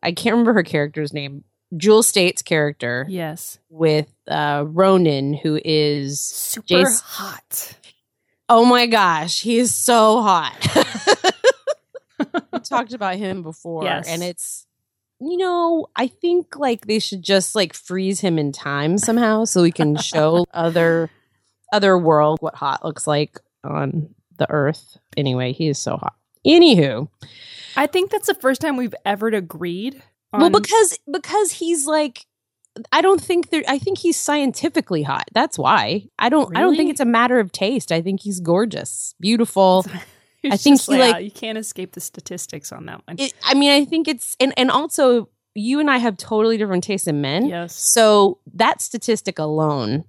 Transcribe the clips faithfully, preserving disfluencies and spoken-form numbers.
I can't remember her character's name. Jewel Staite's character. Yes. With uh, Ronan, who is super Jason. hot. Oh my gosh, he is so hot. We talked about him before, yes. and it's, you know, I think like they should just like freeze him in time somehow so we can show other other world what hot looks like on the Earth. Anyway, he is so hot. Anywho, I think that's the first time we've ever agreed. On- well, because because he's like, I don't think there. I think he's scientifically hot. That's why I don't. Really? I don't think it's a matter of taste. I think he's gorgeous, beautiful. I think he like, like yeah, you can't escape the statistics on that one. It, I mean, I think it's and and also you and I have totally different tastes in men. Yes. So that statistic alone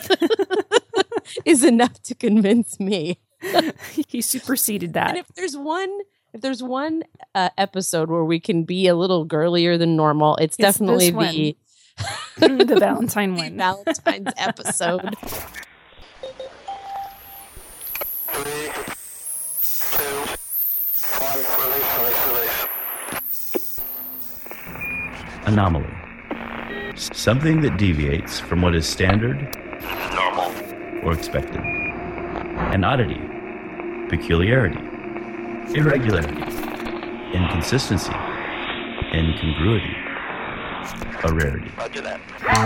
is enough to convince me. He superseded that. And if there's one, if there's one uh, episode where we can be a little girlier than normal, it's, it's definitely the the Valentine one. The Valentine's episode. Three, two, one, release, release, release. Anomaly. Something that deviates from what is standard, Normal, or expected. An oddity, peculiarity, irregularity, inconsistency, incongruity, a rarity. Roger that.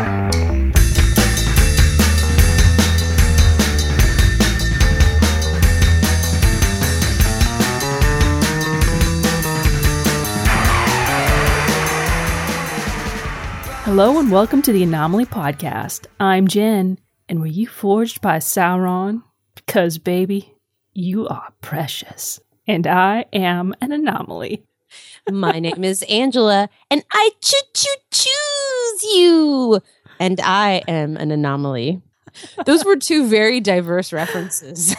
Hello and welcome to the Anomaly Podcast. I'm Jen, and were you forged by Sauron? Because, baby, you are precious, and I am an anomaly. My name is Angela, and I choo-choo-choose you, and I am an anomaly. Those were two very diverse references.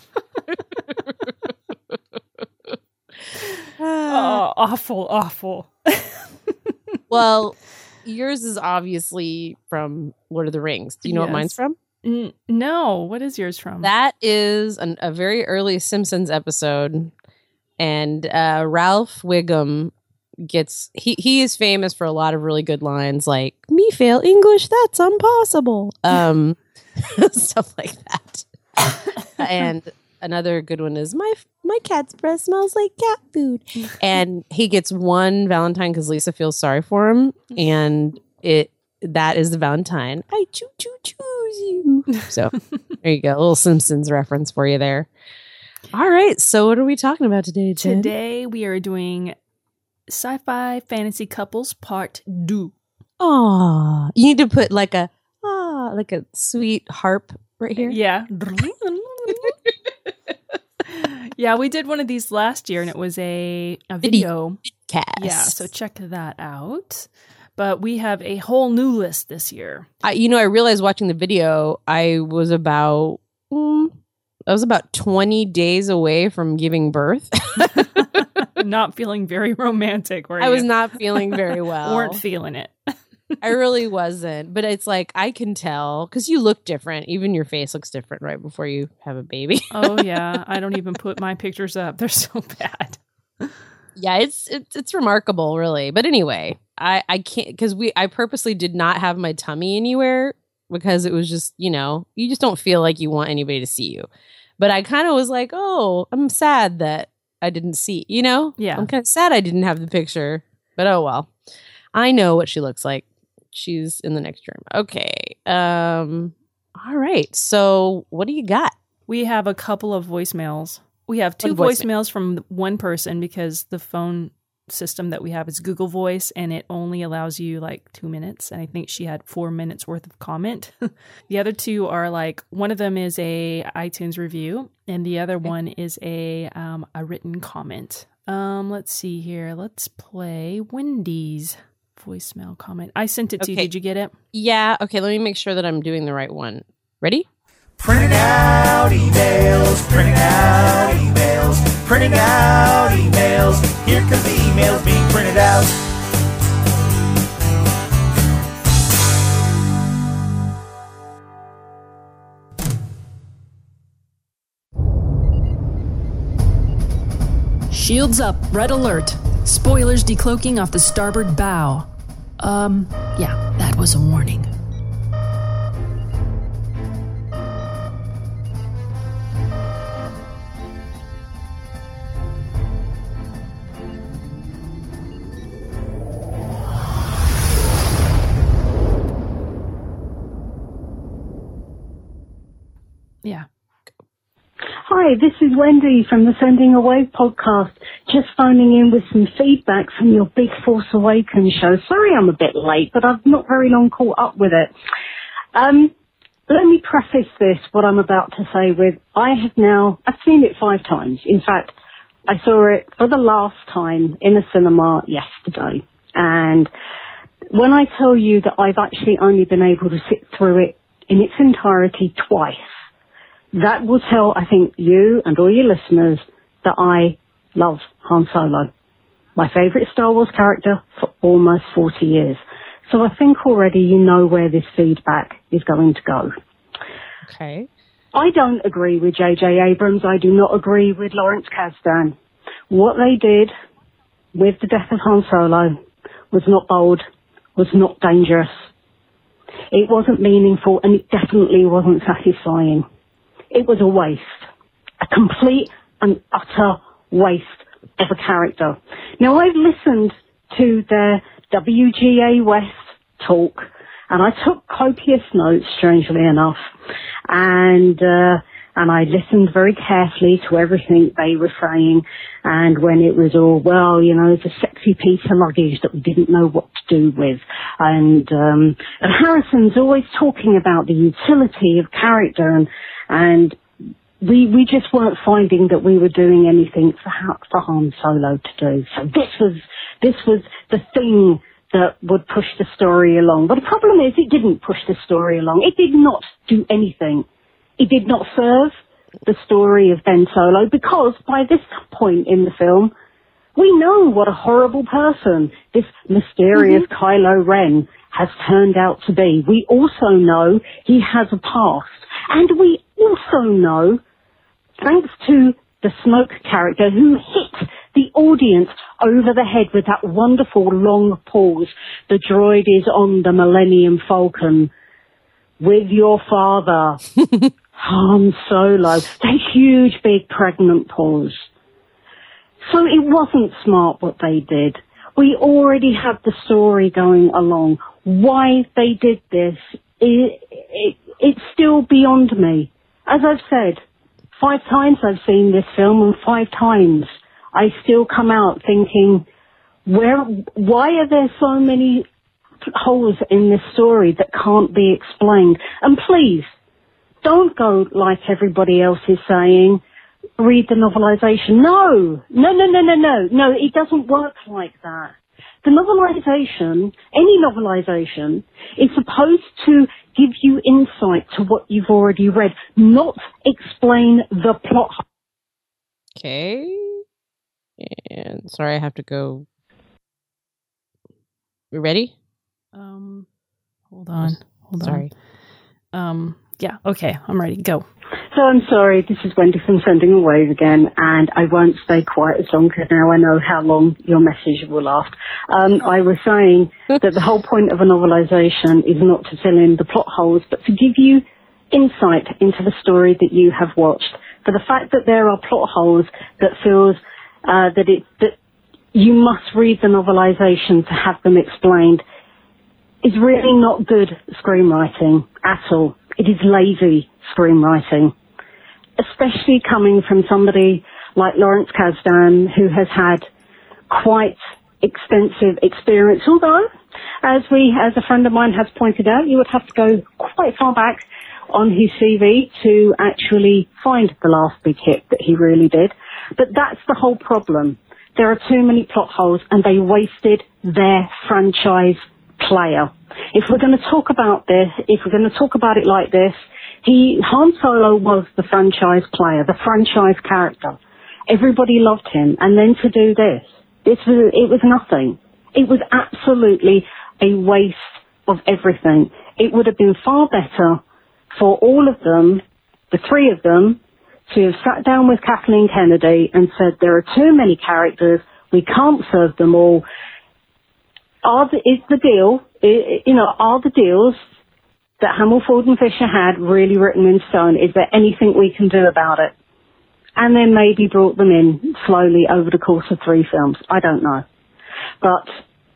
Oh, awful, awful. Well, yours is obviously from Lord of the Rings. Do you know Yes. what mine's from? N- no, what is yours from? That is an, a very early Simpsons episode, and uh, Ralph Wiggum gets he he is famous for a lot of really good lines like "Me fail English, that's impossible," um, stuff like that. And another good one is my my cat's breath smells like cat food, and he gets one Valentine because Lisa feels sorry for him, and it. That is the Valentine. I choo choo choose you. So there you go. A little Simpsons reference for you there. All right. So what are we talking about today, Jen? Today we are doing Sci-Fi Fantasy Couples Part two. Aw. You need to put like a ah, like a sweet harp right here. Yeah. Yeah, we did one of these last year and it was a, a video. Cast. Yeah, so check that out. But we have a whole new list this year. I, you know, I realized watching the video, I was about, mm, I was about twenty days away from giving birth. Not feeling very romantic, were you? I was not feeling very well. Weren't feeling it. I really wasn't. But it's like, I can tell, because you look different. Even your face looks different right before you have a baby. Oh, yeah. I don't even put my pictures up. They're so bad. Yeah, it's it's it's remarkable, really. But anyway, I I can't because we I purposely did not have my tummy anywhere because it was just, you know, you just don't feel like you want anybody to see you. But I kind of was like, oh, I'm sad that I didn't see, you know? Yeah. I'm kind of sad I didn't have the picture. But oh well. I know what she looks like. She's in the next room. Okay. Um. All right. So what do you got? We have a couple of voicemails. We have two What voicemail? voicemails from one person because the phone system that we have is Google Voice and it only allows you like two minutes. And I think she had four minutes worth of comment. The other two are like, one of them is a iTunes review and the other Okay. one is a um, a written comment. Um, let's see here. Let's play Wendy's voicemail comment. I sent it to you. Okay. Did you get it? Yeah. Okay. Let me make sure that I'm doing the right one. Ready? Printing out emails, printing out emails, printing out emails. Here comes the emails being printed out. Shields up, red alert. Spoilers decloaking off the starboard bow. Um, yeah, that was a warning. Yeah. Hi, this is Wendy from the Sending Away podcast. Just phoning in with some feedback from your Big Force Awakens show. Sorry I'm a bit late, but I've not very long caught up with it. Um, let me preface this, what I'm about to say, with I have now, I've seen it five times. In fact, I saw it for the last time in a cinema yesterday. And when I tell you that I've actually only been able to sit through it in its entirety twice, that will tell, I think, you and all your listeners that I love Han Solo, my favourite Star Wars character for almost forty years. So I think already you know where this feedback is going to go. Okay. I don't agree with J J Abrams. I do not agree with Lawrence Kasdan. What they did with the death of Han Solo was not bold, was not dangerous. It wasn't meaningful, and it definitely wasn't satisfying. It was a waste, a complete and utter waste of a character. Now, I've listened to their W G A West talk, and I took copious notes, strangely enough, and uh, and I listened very carefully to everything they were saying, and when it was all, well, you know, it's a sexy piece of luggage that we didn't know what to do with, and, um, and Harrison's always talking about the utility of character, and And we we just weren't finding that we were doing anything for for Han Solo to do. So this was this was the thing that would push the story along. But the problem is, it didn't push the story along. It did not do anything. It did not serve the story of Ben Solo, because by this point in the film, we know what a horrible person this mysterious mm-hmm. Kylo Ren has turned out to be. We also know he has a past. And we also know, thanks to the Snoke character, who hit the audience over the head with that wonderful long pause, the droid is on the Millennium Falcon with your father, Han Solo. That huge, big, pregnant pause. So it wasn't smart what they did. We already had the story going along. Why they did this, it, it, it's still beyond me. As I've said, five times I've seen this film, and five times I still come out thinking, where, why are there so many holes in this story that can't be explained? And please, don't go like everybody else is saying, read the novelization. No, no, no, no, no, no, no, it doesn't work like that. The novelization, any novelization, is supposed to give you insight to what you've already read, not explain the plot. Okay. And sorry, I have to go. You ready? Um, hold on. Hold sorry. on. Um, yeah. Okay, I'm ready. Go. So I'm sorry, this is Wendy from Sending Away again, and I won't stay quite as long because now I know how long your message will last. Um, I was saying that the whole point of a novelization is not to fill in the plot holes, but to give you insight into the story that you have watched. For the fact that there are plot holes that feels uh, that it that you must read the novelization to have them explained is really not good screenwriting at all. It is lazy screenwriting, especially coming from somebody like Lawrence Kasdan, who has had quite extensive experience. Although, as we, as a friend of mine has pointed out, you would have to go quite far back on his C V to actually find the last big hit that he really did. But that's the whole problem. There are too many plot holes, and they wasted their franchise player. If we're going to talk about this, if we're going to talk about it like this, he, Han Solo was the franchise player, the franchise character. Everybody loved him. And then to do this, this was, it was nothing. It was absolutely a waste of everything. It would have been far better for all of them, the three of them, to have sat down with Kathleen Kennedy and said, there are too many characters. We can't serve them all. Are the, is the deal, you know, are the deals that Hamill, Ford and Fisher had really written in stone? Is there anything we can do about it? And then maybe brought them in slowly over the course of three films. I don't know. But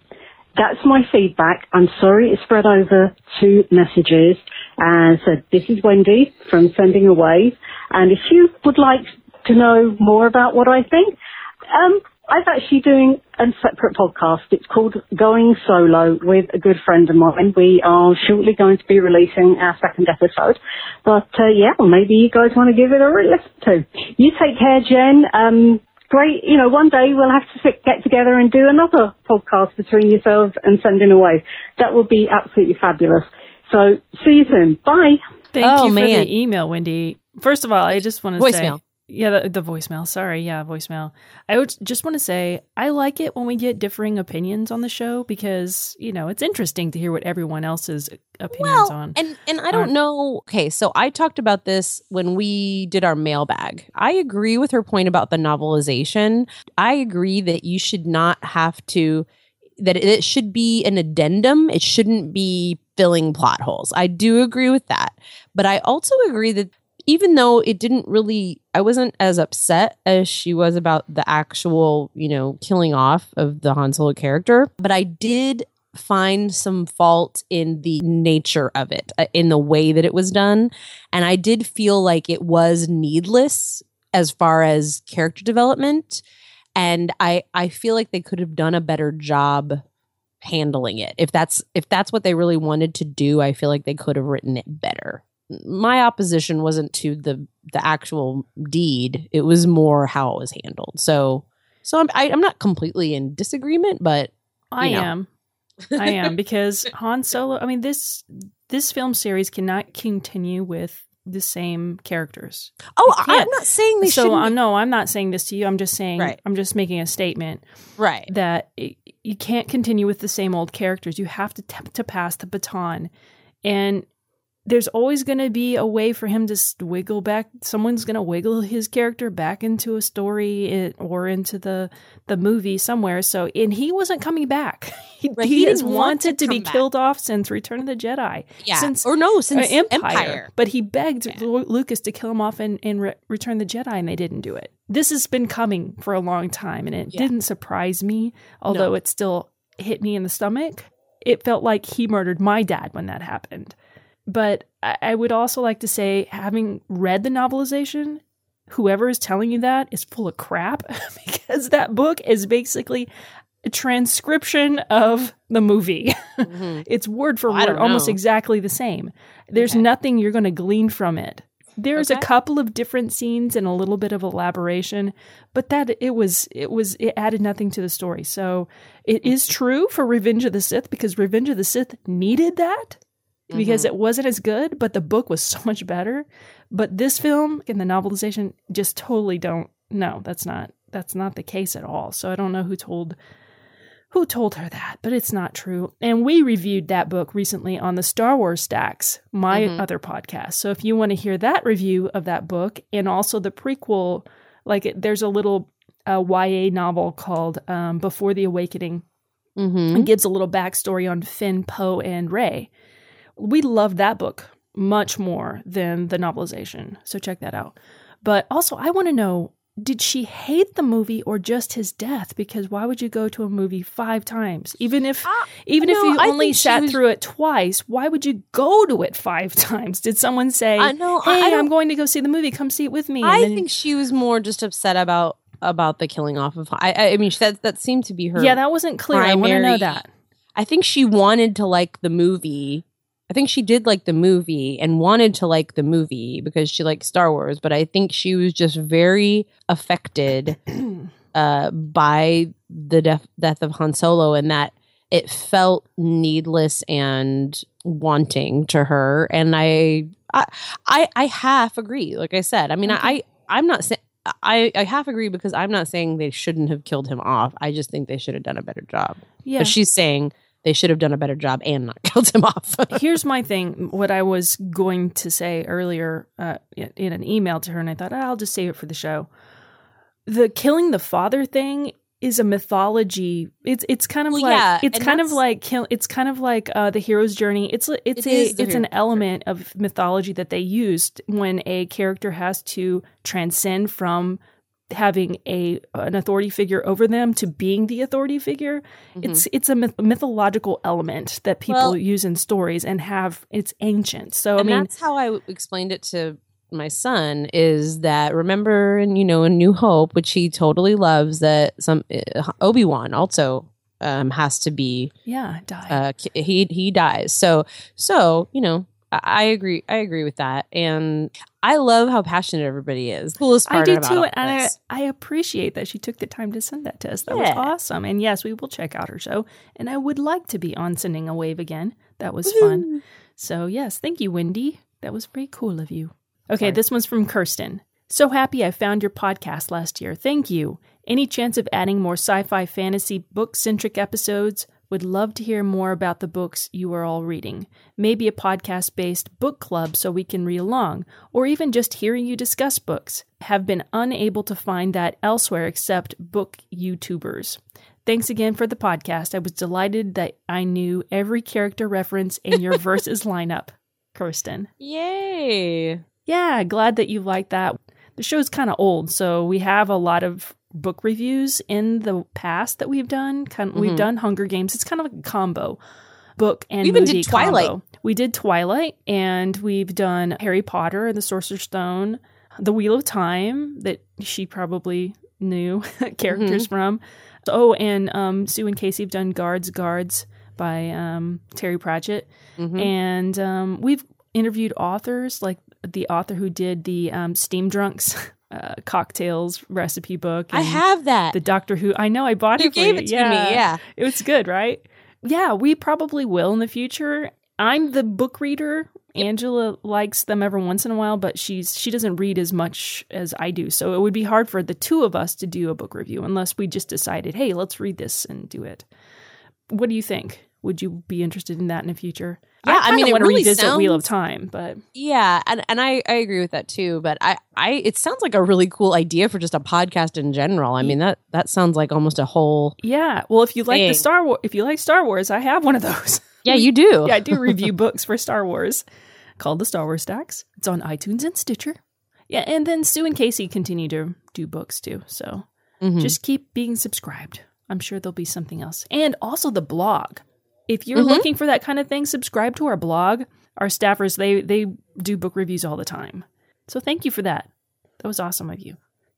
that's my feedback. I'm sorry it spread over two messages. And so this is Wendy from Sending Away. And if you would like to know more about what I think, um, I'm actually doing a separate podcast. It's called Going Solo with a good friend of mine. We are shortly going to be releasing our second episode. But, uh, yeah, maybe you guys want to give it a listen to. You take care, Jen. Um, great. You know, one day we'll have to sit, get together and do another podcast between yourselves and Sending Away. That would be absolutely fabulous. So, see you soon. Bye. Thank Oh, you for man. the email, Wendy. First of all, I just want to say... Voicemail. Yeah, the, the voicemail. Sorry. Yeah, voicemail. I would just want to say I like it when we get differing opinions on the show because, you know, it's interesting to hear what everyone else's opinions Well, on. and and I don't aren't- know. Okay, so I talked about this when we did our mailbag. I agree with her point about the novelization. I agree that you should not have to, that it should be an addendum. It shouldn't be filling plot holes. I do agree with that. But I also agree that even though it didn't really, I wasn't as upset as she was about the actual, you know, killing off of the Han Solo character, but I did find some fault in the nature of it, uh, in the way that it was done. And I did feel like it was needless as far as character development. And I, I feel like they could have done a better job handling it. If that's, if that's what they really wanted to do, I feel like they could have written it better. My opposition wasn't to the the actual deed; it was more how it was handled. So, so I'm I, I'm not completely in disagreement, but I you know. am. I am because Han Solo, I mean, this this film series cannot continue with the same characters. oh, It I'm can't. not saying they So shouldn't. uh, no, I'm not saying this to you. I'm just saying, Right. I'm just making a statement right. that it, you can't continue with the same old characters. You have to t- to pass the baton, and there's always going to be a way for him to s- wiggle back. Someone's going to wiggle his character back into a story it, or into the the movie somewhere. So, and he wasn't coming back. He, Right, he he has didn't want wanted to to be come back. killed off since Return of the Jedi. Yeah, Since or no, since uh, Empire. Empire. But he begged Yeah. Lu- Lucas to kill him off in, in Re- Return of the Jedi, and they didn't do it. This has been coming for a long time, and it Yeah. didn't surprise me, although No. it still hit me in the stomach. It felt like he murdered my dad when that happened. But I I would also like to say, having read the novelization, whoever is telling you that is full of crap because that book is basically a transcription of the movie. Mhm. It's word for Well, I word, don't almost know. exactly the same. There's Okay. nothing you're going to glean from it. There's a Okay. couple of different scenes and a little bit of elaboration, but that it was it was it added nothing to the story. So it is true for Revenge of the Sith because Revenge of the Sith needed that because Mhm. it wasn't as good, but the book was so much better. But this film and the novelization just totally don't. No, that's not that's not the case at all. So I don't know who told who told her that, but it's not true. And we reviewed that book recently on the Star Wars Stacks, my Mhm. other podcast. So if you want to hear that review of that book and also the prequel, like it, there's a little uh, Y A novel called um, Before the Awakening. Mhm. It gives a little backstory on Finn, Poe, and Rey. We love that book much more than the novelization. So check that out. But also, I want to know, did she hate the movie or just his death? Because why would you go to a movie five times? Even if Uh, even no, if you I only think she sat was- through it twice, why would you go to it five times? Did someone say, I know. I- I hey, don't- I'm going to go see the movie. Come see it with me. And I then- think she was more just upset about about the killing off of. I I I mean that that seemed to be her. yeah, that wasn't clear. I want to know primary- that. I think she wanted to like the movie. I think she did like the movie and wanted to like the movie because she liked Star Wars, but I think she was just very affected uh, by the death, death of Han Solo and that it felt needless and wanting to her. And I, I, I, I half agree. Like I said, I mean, I, I, I'm not saying. I, I half agree because I'm not saying they shouldn't have killed him off. I just think they should have done a better job. Yeah. But she's saying they should have done a better job and not killed him off. Here's my thing. What I was going to say earlier uh, in an email to her, and I thought, oh, I'll just save it for the show. The killing the father thing is a mythology. It's it's kind of Well, like yeah, it's and kind of that's- like kill- it's kind of like uh, the hero's journey. It's a- it's It a is the it's an hero's element of mythology that they used when a character has to transcend from having a an authority figure over them to being the authority figure. It's it's a myth- mythological element that people Well- use in stories and have. It's ancient. So and I mean, that's how I explained it to my son is that remember in you know in New Hope, which he totally loves, that some uh, Obi-Wan also um has to be yeah, die. uh ki- he he dies. So so you know I, I agree I agree with that, and I love how passionate everybody is. Coolest I part do about too, all and I, this. I appreciate that she took the time to send that to us. That Yeah. was awesome. And yes, we will check out her show. And I would like to be on Sending a Wave again. That was fun. So yes, thank you, Wendy. That was very cool of you. Okay, this one's from Kirsten. So happy I found your podcast last year. Thank you. Any chance of adding more sci-fi fantasy book-centric episodes? Would love to hear more about the books you are all reading. Maybe a podcast-based book club so we can read along, or even just hearing you discuss books. Have been unable to find that elsewhere except book YouTubers. Thanks again for the podcast. I was delighted that I knew every character reference in your verses lineup. Kirsten. Yay. Yeah, glad that you liked that. The show's kind of old, so we have a lot of book reviews in the past that we've done. Kind We've done Hunger Games. It's kind of like a combo, book and We even movie did Twilight. combo. We did Twilight, and we've done Harry Potter and the Sorcerer's Stone, The Wheel of Time that she probably knew characters from. Oh, and um, Sue and Casey have done Guards, Guards by um, Terry Pratchett. And um, we've interviewed authors, like the author who did the um, Steam Drunks uh, cocktails recipe book. I and have that. the Doctor Who. I know, I bought You it for gave you. it to yeah. me, yeah. It was good, right? Yeah, we probably will in the future. I'm the book reader. Angela likes them every once in a while, but she's she doesn't read as much as I do. So it would be hard for the two of us to do a book review unless we just decided, hey, let's read this and do it. What do you think? Would you be interested in that in the future? Yeah, I kinda mean, it want to really revisit Wheel of sounds- Time, but Yeah, and, and I, I agree with that too. But I, I it sounds like a really cool idea for just a podcast in general. I mean that that sounds like almost a whole yeah. Well, if you like the Thing. Star Wars, if you like Star Wars, I have one of those. Yeah, you do. Yeah, I do review books for Star Wars called The Star Wars Stacks. It's on iTunes and Stitcher. Yeah, and then Sue and Casey continue to do books too. So Mhm. just keep being subscribed. I'm sure there'll be something else. And also the blog. If you're Mhm. looking for that kind of thing, subscribe to our blog. Our staffers, they they do book reviews all the time. So thank you for that. That was awesome of you.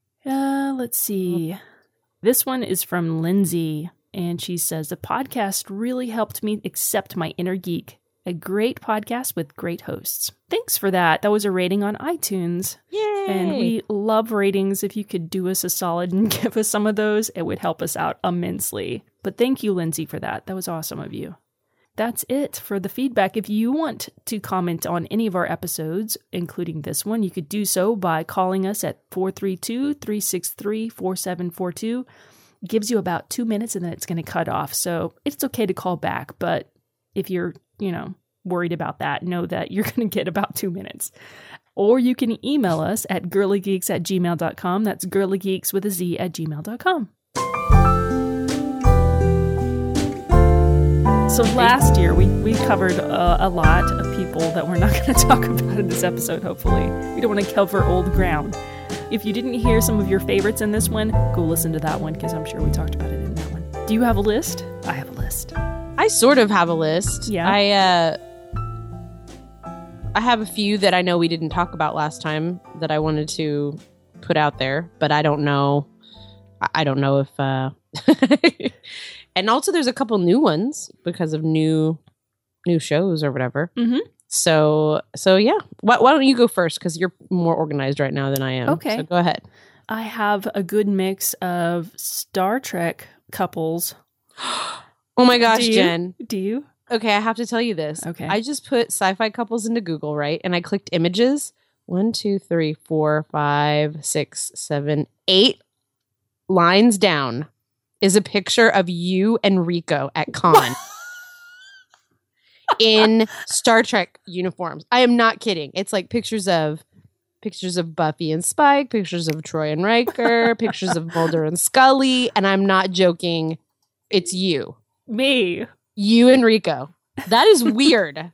Uh, let's see. This one is from Lindsay, and she says, the podcast really helped me accept my inner geek. A great podcast with great hosts. Thanks for that. That was a rating on iTunes. Yay. And we love ratings. If you could do us a solid and give us some of those, it would help us out immensely. But thank you, Lindsay, for that. That was awesome of you. That's it for the feedback. If you want to comment on any of our episodes, including this one, you could do so by calling us at four three two, three six three, four seven four two. It gives you about two minutes and then it's going to cut off. So it's okay to call back. But if you're, you know, worried about that, know that you're going to get about two minutes. Or you can email us at girlygeeks at gmail dot com. That's girlygeeks with a Z at gmail dot com. So last year, we, we covered uh, a lot of people that we're not going to talk about in this episode, hopefully. We don't want to cover old ground. If you didn't hear some of your favorites in this one, go listen to that one, because I'm sure we talked about it in that one. Do you have a list? I have a list. I sort of have a list. Yeah. I uh I have a few that I know we didn't talk about last time that I wanted to put out there, but I don't know I- I don't know if uh and also there's a couple new ones because of new new shows or whatever. Mhm. So so yeah. Why, why don't you go first, cuz you're more organized right now than I am. Okay. So go ahead. I have a good mix of Star Trek couples. Oh my gosh, Do you? Jen. Do you? Okay, I have to tell you this. Okay. I just put sci-fi couples into Google, right? And I clicked images. One, two, three, four, five, six, seven, eight lines down is a picture of you and Rico at con in Star Trek uniforms. I am not kidding. It's like pictures of pictures of Buffy and Spike, pictures of Troy and Riker, pictures of Mulder and Scully, and I'm not joking. It's you. Me. You and Rico. That is weird.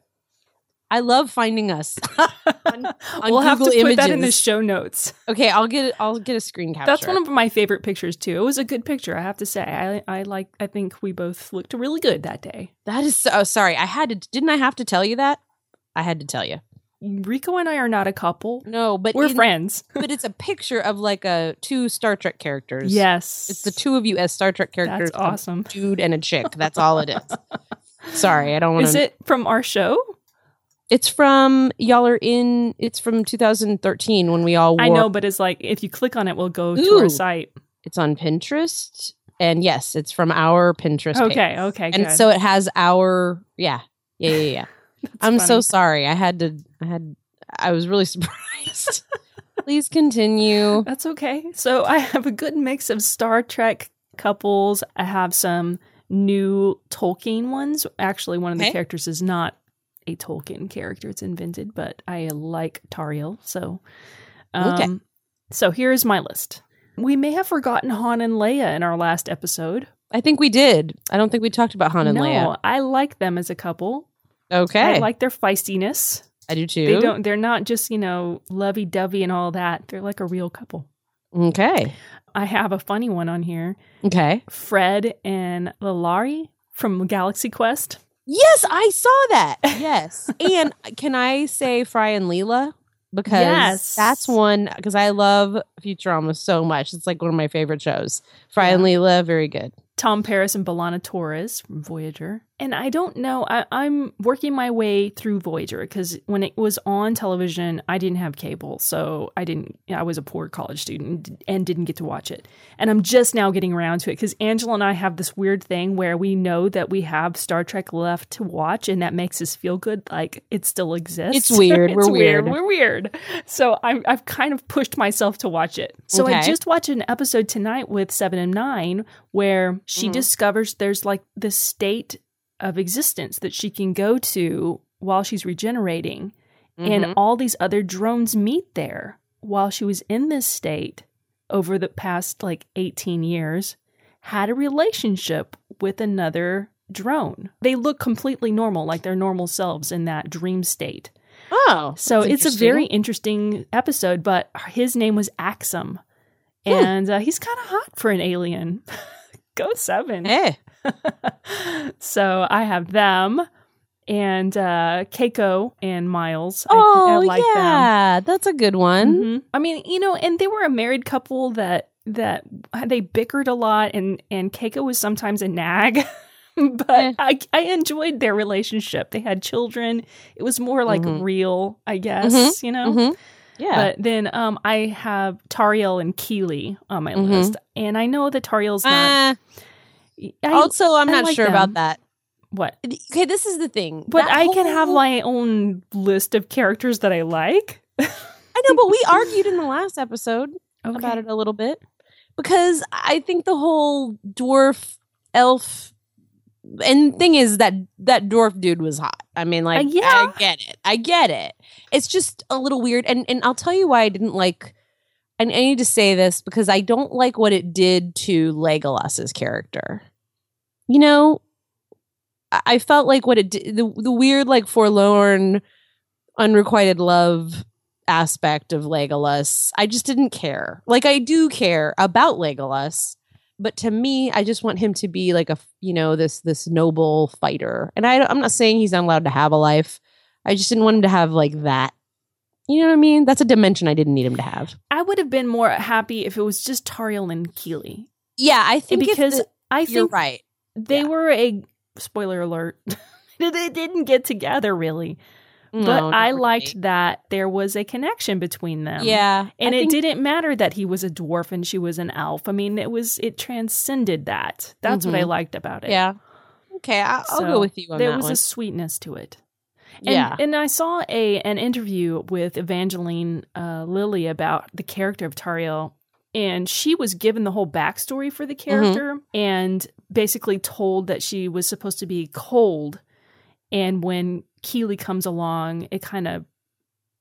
I love finding us on, on we'll Google have to put Images. that in the show notes. Okay, I'll get I'll get a screen capture. That's one of my favorite pictures too. It was a good picture, I have to say. I I like. I think we both looked really good that day. That is so. Oh, sorry, I had to. Didn't I have to tell you that? I had to tell you. Rico and I are not a couple. No, but we're in, friends. But it's a picture of like a two Star Trek characters. Yes, it's the two of you as Star Trek characters. That's awesome. A dude and a chick. That's all it is. Sorry, I don't want to. Is it from our show? It's from y'all are in. It's from two thousand thirteen when we all. Wore, I know, but it's like if you click on it, we'll go Ooh. to our site. It's on Pinterest, and yes, it's from our Pinterest. Okay, page. okay, and good. so it has our yeah, yeah, yeah, yeah. I'm funny. so sorry. I had to. I had. I was really surprised. Please continue. That's okay. So I have a good mix of Star Trek couples. I have some new Tolkien ones. Actually, one of the Okay. characters is not a Tolkien character. It's invented, but I like Tariel. So, um, Okay. so here's my list. We may have forgotten Han and Leia in our last episode. I think we did. I don't think we talked about Han and no, Leia. I like them as a couple. Okay, I like their feistiness. I do too. They don't. They're not just, you know, lovey-dovey and all that. They're like a real couple. Okay. I have a funny one on here. Okay. Fred and Lalari from Galaxy Quest. Yes, I saw that. Yes. And can I say Fry and Leela? Because Yes. that's one, because I love Futurama so much. It's like one of my favorite shows. Fry Yeah. and Leela, very good. Tom Paris and B'Elanna Torres from Voyager. And I don't know, I, I'm working my way through Voyager because when it was on television, I didn't have cable. So I didn't, I was a poor college student and didn't get to watch it. And I'm just now getting around to it because Angela and I have this weird thing where we know that we have Star Trek left to watch and that makes us feel good. Like it still exists. It's weird. It's We're weird. We're weird. So I'm, I've kind of pushed myself to watch it. So I Okay. just watched an episode tonight with Seven and Nine where she Mhm. discovers there's like this state of existence that she can go to while she's regenerating. And Mhm. all these other drones meet there while she was in this state over the past like eighteen years, had a relationship with another drone. They look completely normal, like their normal selves in that dream state. Oh. So that's it's a very interesting. interesting episode, but his name was Axum. And uh, he's kind of hot for an alien. Go Seven. Hey. So I have them and uh, Keiko and Miles. Oh, I, I like yeah. That's a good one. them. Mhm. I mean, you know, and they were a married couple that that they bickered a lot, and and Keiko was sometimes a nag. But Eh. I, I enjoyed their relationship. They had children. It was more like Mhm. real, I guess, Mhm. you know? Mhm. Yeah. But then um, I have Tariel and Keeley on my Mhm. list. And I know that Tariel's not. Uh, I, also, I'm I not like sure them. about that. What? Okay, this is the thing. But That I can have whole- my own list of characters that I like. I know, but we argued in the last episode Okay. about it a little bit because I think the whole dwarf elf and thing is that that dwarf dude was hot. I mean, like, Uh, yeah. I get it. I get it. It's just a little weird. And and I'll tell you why I didn't like, and I need to say this because I don't like what it did to Legolas's character. You know, I, I felt like what it did, the, the weird, like, forlorn, unrequited love aspect of Legolas, I just didn't care. Like, I do care about Legolas, but to me, I just want him to be like a, you know, this this noble fighter. And I, I'm not saying he's not allowed to have a life. I just didn't want him to have like that. You know what I mean? That's a dimension I didn't need him to have. I would have been more happy if it was just Tariel and Keeley. Yeah, I think if Because the- I you're think right. they Yeah. were a, spoiler alert, they didn't get together really. No, but not I really. liked that there was a connection between them. Yeah, And I it think- didn't matter that he was a dwarf and she was an elf. I mean, it was it transcended that. That's what I Mhm. liked about it. Yeah. Okay, I, I'll So go with you on there that was one. a sweetness to it. And, Yeah. and I saw a an interview with Evangeline uh, Lilly about the character of Tariel, and she was given the whole backstory for the character and basically told that she was supposed to be cold, and when Keeley comes along, it kind of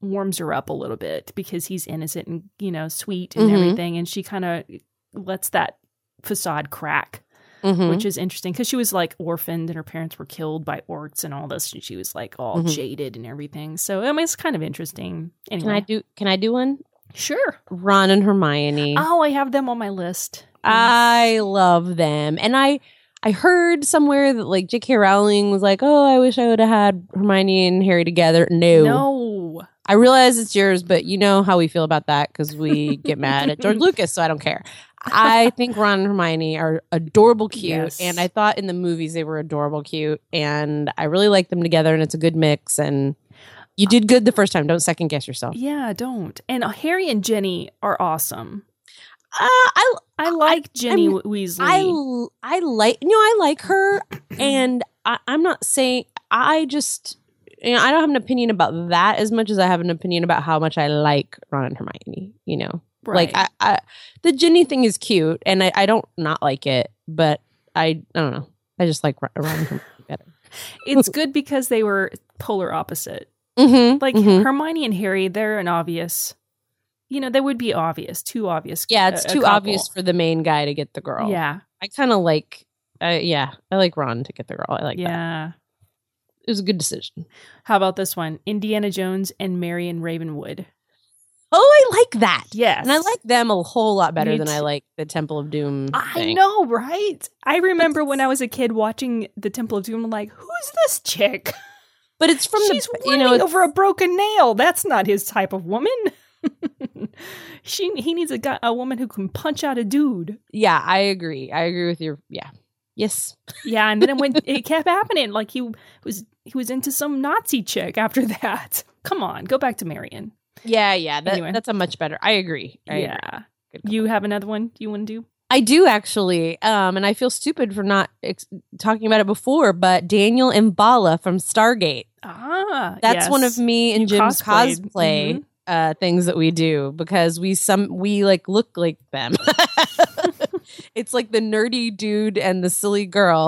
warms her up a little bit because he's innocent and, you know, sweet and Mhm. everything. And she kind of lets that facade crack, Mhm. which is interesting because she was like orphaned and her parents were killed by orcs and all this. And she was like all Mhm. jaded and everything. So, I mean, it's kind of interesting. Anyway. Can I do? Can I do one? Sure. Ron and Hermione. Oh, I have them on my list. I love them, and I I heard somewhere that like J K. Rowling was like, "Oh, I wish I would have had Hermione and Harry together." No, No. I realize it's yours, but you know how we feel about that because we get mad at George Lucas, so I don't care. I think Ron and Hermione are adorable cute, Yes. and I thought in the movies they were adorable cute, and I really like them together, and it's a good mix, and you did good the first time. Don't second guess yourself. Yeah, don't. And Harry and Jenny are awesome. Uh, I I like Jenny I'm- Weasley. I l- I like you know I like her, and I, I'm not saying I just you know I don't have an opinion about that as much as I have an opinion about how much I like Ron and Hermione. You know, like I, I the Ginny thing is cute, and I, I don't not like it, but I I don't know. I just like Ron Ron and Hermione better. It's good because they were polar opposite. Mm-hmm, Like mm-hmm. Hermione and Harry, they're an obvious. You know, they would be obvious, too obvious. Yeah, it's a- a too couple. obvious for the main guy to get the girl. Yeah, I kind of like. Uh, yeah, I like Ron to get the girl. I like that. yeah. It was a good decision. How about this one? Indiana Jones and Marion Ravenwood. Oh, I like that. Yes. And I like them a whole lot better Me than I too. like the Temple of Doom I thing. know, right? I remember when I was a kid watching the Temple of Doom, I'm like, who's this chick? But it's from She's the, running you know, it's- over a broken nail. That's not his type of woman. she he needs a guy, a woman who can punch out a dude. yeah, I agree. I agree with your, yeah. Yes. Yeah, and then it went. It kept happening. Like he was he was into some Nazi chick after that. Come on, go back to Marion. Yeah, yeah. That, Anyway. That's a much better. I agree. I yeah, agree. Good call. you have another one you want to do? I do actually. Um, and I feel stupid for not ex- talking about it before, but Daniel Mbala from Stargate. Ah, That's one of yes. me and You Jim's cosplayed. cosplay Mhm. uh, things that we do because we some we like look like them. It's like the nerdy dude and the silly girl,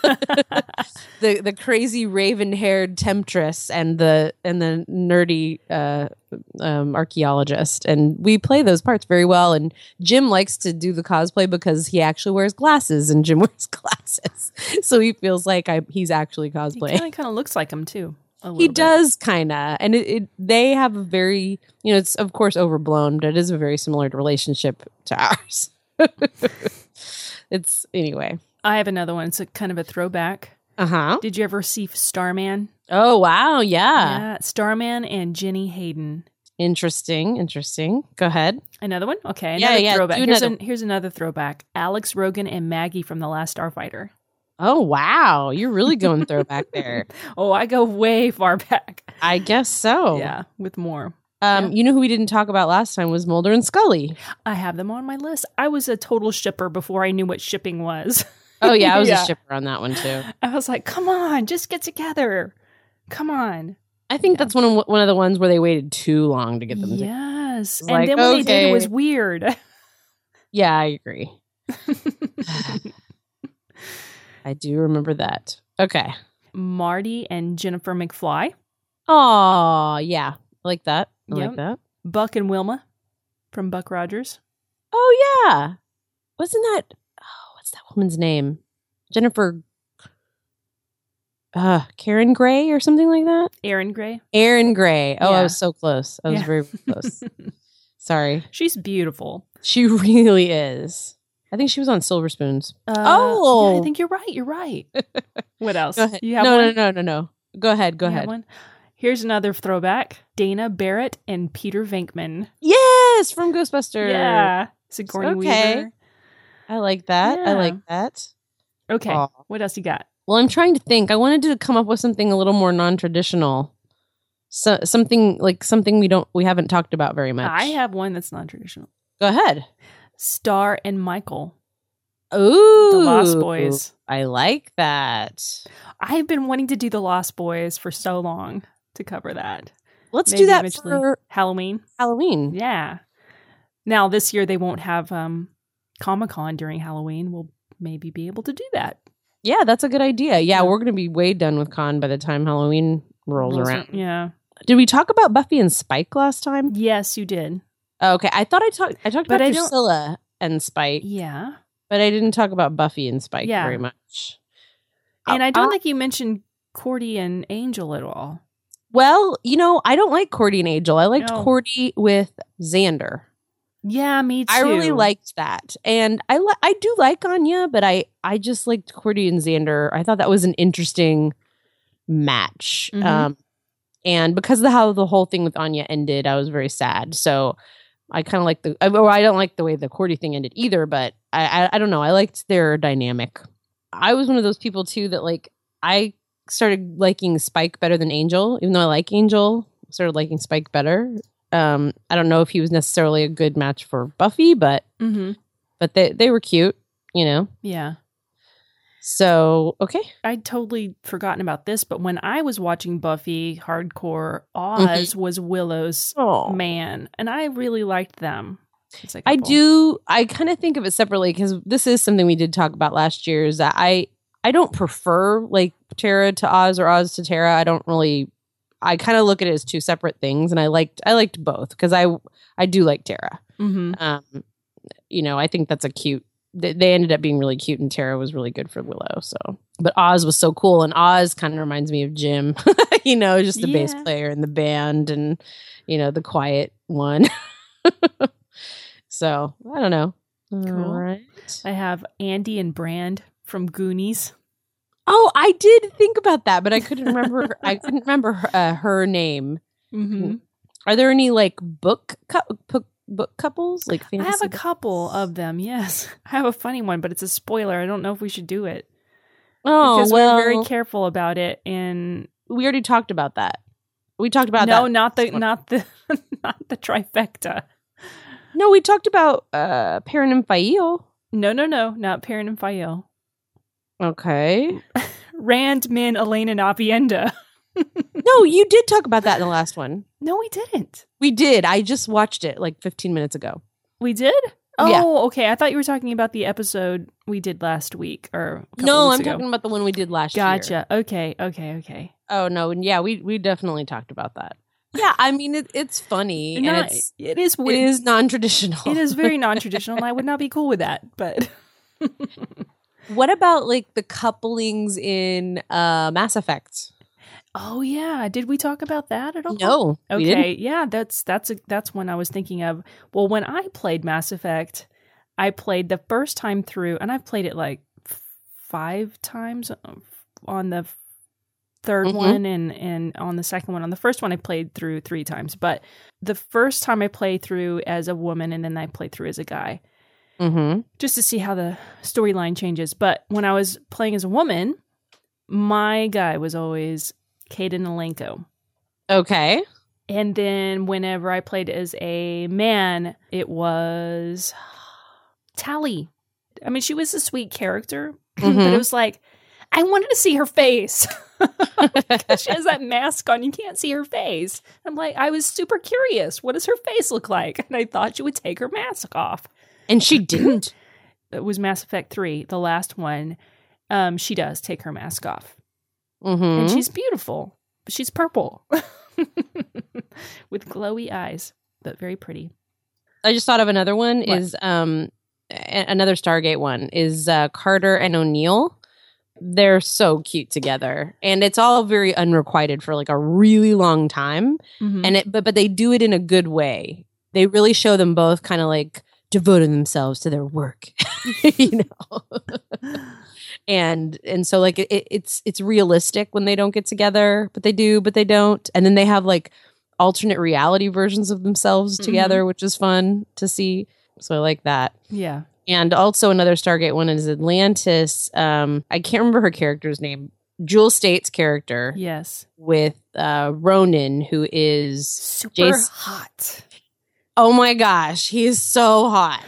the the crazy raven haired temptress and the and the nerdy uh, um, archaeologist, and we play those parts very well. And Jim likes to do the cosplay because he actually wears glasses, and Jim wears glasses, so he feels like I, he's actually He cosplaying. kind of kind of looks like him too. a He little bit. does kind of, and it, it they have a very, you know, it's of course overblown, but it is a very similar relationship to ours. It's anyway. I have another one. It's a kind of a throwback. Uh huh. Did you ever see Starman? Oh wow, yeah. Yeah, Starman and Jenny Hayden. Interesting, interesting. Go ahead. Another one? Okay. Yeah, Another yeah, throwback. do Here's, another an, here's another throwback. Alex Rogan and Maggie from The Last Starfighter. Oh wow, you're really going throwback there. Oh, I go way far back. I guess so. Yeah, with more. Um, Yeah. you know who we didn't talk about last time was Mulder and Scully. I have them on my list. I was a total shipper before I knew what shipping was. Oh yeah, I was Yeah. a shipper on that one too. I was like, come on, just get together. Come on. I think that's one of one of the ones where they waited too long to get them. To- Yes. It's And like, then when they did, okay. it was weird. yeah, I agree. I do remember that. Okay. Marty and Jennifer McFly. Oh yeah, I like that. I Yep. like that. Buck and Wilma from Buck Rogers. Oh yeah, wasn't that? Oh, what's that woman's name? Jennifer. Uh, Karen Gray or something like that. Erin Gray. Erin Gray. Oh, I Yeah. was so close. I was Yeah. very close. Sorry. She's beautiful. She really is. I think she was on Silver Spoons. Uh, Oh. yeah, I think you're right. You're right. What else? Go ahead. You have no, one? no, no, no, no. Go ahead. Go You have ahead. one? Here's another throwback. Dana Barrett and Peter Venkman. Yes, from Ghostbusters. Yeah. Sigourney Okay. Weaver. I like that. I Yeah. like that. Okay. Aw. What else you got? Well, I'm trying to think. I wanted to come up with something a little more non-traditional. So, something like something we don't we haven't talked about very much. I have one that's non-traditional. Go ahead. Star and Michael. Ooh, The Lost Boys. I like that. I've been wanting to do The Lost Boys for so long to cover that. Let's Maybe do that eventually. for Halloween. Halloween. Yeah. Now this year they won't have um, Comic-Con during Halloween. We'll maybe be able to do that. Yeah, that's a good idea. Yeah, Yeah. we're going to be way done with con by the time Halloween rolls Rolls around. ar- Yeah. Did we talk about Buffy and Spike last time? Yes, you did. Oh, okay, I thought I talked. I talked But about I don't- Priscilla and Spike, Yeah. but I didn't talk about Buffy and Spike Yeah. very much. And I Uh, don't uh, think you mentioned Cordy and Angel at all. Well, you know, I don't like Cordy and Angel. I liked No. Cordy with Xander. Yeah, me too. I really liked that, and I li- I do like Anya, but I I just liked Cordy and Xander. I thought that was an interesting match, Mhm. um, and because of how the whole thing with Anya ended, I was very sad. So I kind of like the. I- Well, I don't like the way the Cordy thing ended either, but I, I I don't know. I liked their dynamic. I was one of those people too that like I started liking Spike better than Angel, even though I like Angel. I started liking Spike better. Um, I don't know if he was necessarily a good match for Buffy, but Mm-hmm. but they they were cute, you know. Yeah. So okay, I'd totally forgotten about this, but when I was watching Buffy hardcore, Oz was Willow's oh man, and I really liked them. as a I couple. do. I kind of think of it separately because this is something we did talk about last year. Is that I I don't prefer like Tara to Oz or Oz to Tara. I don't really. I kind of look at it as two separate things, and I liked I liked both because I I do like Tara. Mhm. Um, you know, I think that's a cute. They, they ended up being really cute, and Tara was really good for Willow. So, but Oz was so cool, and Oz kind of reminds me of Jim. You know, just the bass Yeah. player in the band, and you know, the quiet one. So I don't know. Cool. All right. I have Andy and Brand from Goonies. Oh, I did think about that, but I couldn't remember. I couldn't remember her, uh, her name. Mm-hmm. Are there any like book cou- book, book couples like I have fantasy a book- couple of them. Yes, I have a funny one, but it's a spoiler. I don't know if we should do it Oh because well, we're very careful about it. And we already talked about that. We talked about no, that. not the not the not the trifecta. No, we talked about uh Perrin and Fael. No, no, no, not Perrin and Fael. Okay. Rand, Min, Elaine, and Avienda. No, you did talk about that in the last one. No, we didn't. We did. I just watched it like fifteen minutes ago. We did? Oh, Yeah. okay. I thought you were talking about the episode we did last week or a couple No, weeks I'm ago. talking about the one we did last Gotcha. year. Okay, okay, okay. Oh no, and yeah, we we definitely talked about that. Yeah, I mean it, it's funny Not- and it's it is it weird. is non-traditional. It is very non-traditional, and I would not be cool with that. But What about like the couplings in uh Mass Effect? oh yeah, did we talk about that at all? No, we didn't. Okay, yeah, that's that's a, that's one I was thinking of. Well, when I played Mass Effect, I played the first time through, and I've played it like f- five times on the third Mhm. one, and and on the second one. On the first one, I played through three times, but the first time I played through as a woman, and then I played through as a guy, Mm-hmm. just to see how the storyline changes. But when I was playing as a woman, my guy was always Kaden Alenko. Okay. And then whenever I played as a man, it was Tally. I mean, she was a sweet character, but Mhm. it was like, I wanted to see her face. 'Cause she has that mask on. You can't see her face. I'm like, I was super curious. What does her face look like? And I thought she would take her mask off. And she didn't. It was Mass Effect three, the last one. Um, she does take her mask off. Mm-hmm. And she's beautiful. She's purple with glowy eyes, but very pretty. I just thought of another one. What? Is um a- another Stargate one is uh, Carter and O'Neill. They're so cute together, and it's all very unrequited for like a really long time. Mhm. And it, but but they do it in a good way. They really show them both kind of like devoting themselves to their work, you know. and and so like it, it's it's realistic when they don't get together, but they do, but they don't. And then they have like alternate reality versions of themselves together, which is fun to see. So I like that. Yeah. And also another Stargate one is Atlantis. Um, I can't remember her character's name. Jewel State's character Yes. with uh, Ronan, who is Super Jace- hot. Oh my gosh, he is so hot.